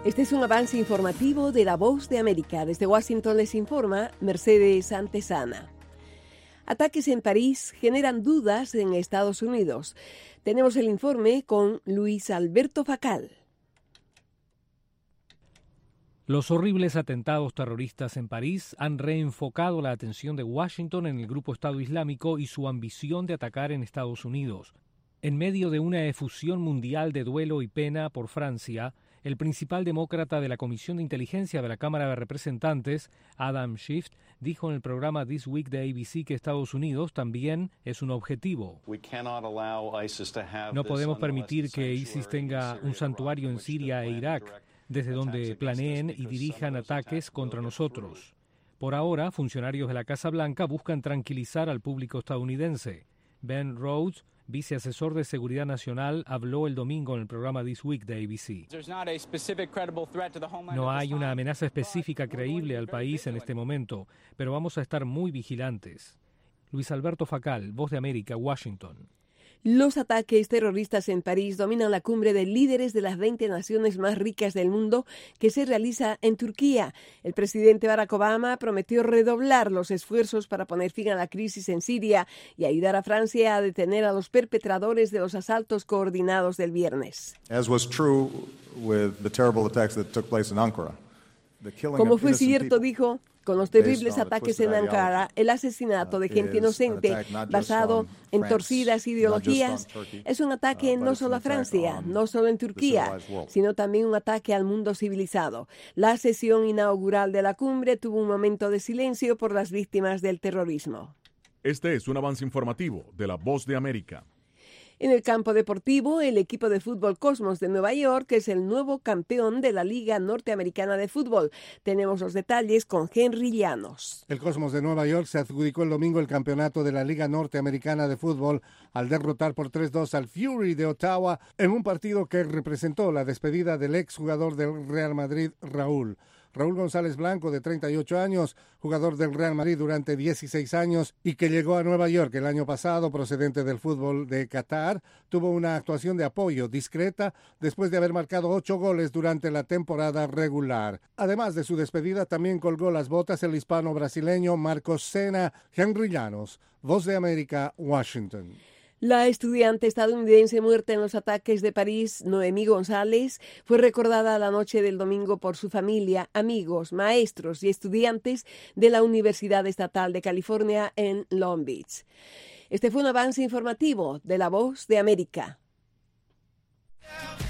Este es un avance informativo de La Voz de América. Desde Washington les informa Mercedes Antesana. Ataques en París generan dudas en Estados Unidos. Tenemos el informe con Luis Alberto Facal. Los horribles atentados terroristas en París han reenfocado la atención de Washington en el grupo Estado Islámico y su ambición de atacar en Estados Unidos. En medio de una efusión mundial de duelo y pena por Francia, el principal demócrata de la Comisión de Inteligencia de la Cámara de Representantes, Adam Schiff, dijo en el programa This Week de ABC que Estados Unidos también es un objetivo. No podemos permitir que ISIS tenga un santuario en Siria e Irak, desde donde planeen y dirijan ataques contra nosotros. Por ahora, funcionarios de la Casa Blanca buscan tranquilizar al público estadounidense. Ben Rhodes, viceasesor de Seguridad Nacional, habló el domingo en el programa This Week de ABC. No hay una amenaza específica creíble al país en este momento, pero vamos a estar muy vigilantes. Luis Alberto Facal, Voz de América, Washington. Los ataques terroristas en París dominan la cumbre de líderes de las 20 naciones más ricas del mundo que se realiza en Turquía. El presidente Barack Obama prometió redoblar los esfuerzos para poner fin a la crisis en Siria y ayudar a Francia a detener a los perpetradores de los asaltos coordinados del viernes. Como fue cierto, dijo, con los terribles ataques en Ankara, el asesinato de gente inocente basado en torcidas ideologías es un ataque no solo a Francia, no solo en Turquía, sino también un ataque al mundo civilizado. La sesión inaugural de la cumbre tuvo un momento de silencio por las víctimas del terrorismo. Este es un avance informativo de La Voz de América. En el campo deportivo, el equipo de fútbol Cosmos de Nueva York es el nuevo campeón de la Liga Norteamericana de Fútbol. Tenemos los detalles con Henry Llanos. El Cosmos de Nueva York se adjudicó el domingo el campeonato de la Liga Norteamericana de Fútbol al derrotar por 3-2 al Fury de Ottawa en un partido que representó la despedida del exjugador del Real Madrid, Raúl González Blanco, de 38 años, jugador del Real Madrid durante 16 años y que llegó a Nueva York el año pasado procedente del fútbol de Qatar, tuvo una actuación de apoyo discreta después de haber marcado 8 goles durante la temporada regular. Además de su despedida, también colgó las botas el hispano-brasileño Marcos Sena. Henry Llanos, Voz de América, Washington. La estudiante estadounidense muerta en los ataques de París, Noemí González, fue recordada la noche del domingo por su familia, amigos, maestros y estudiantes de la Universidad Estatal de California en Long Beach. Este fue un avance informativo de La Voz de América.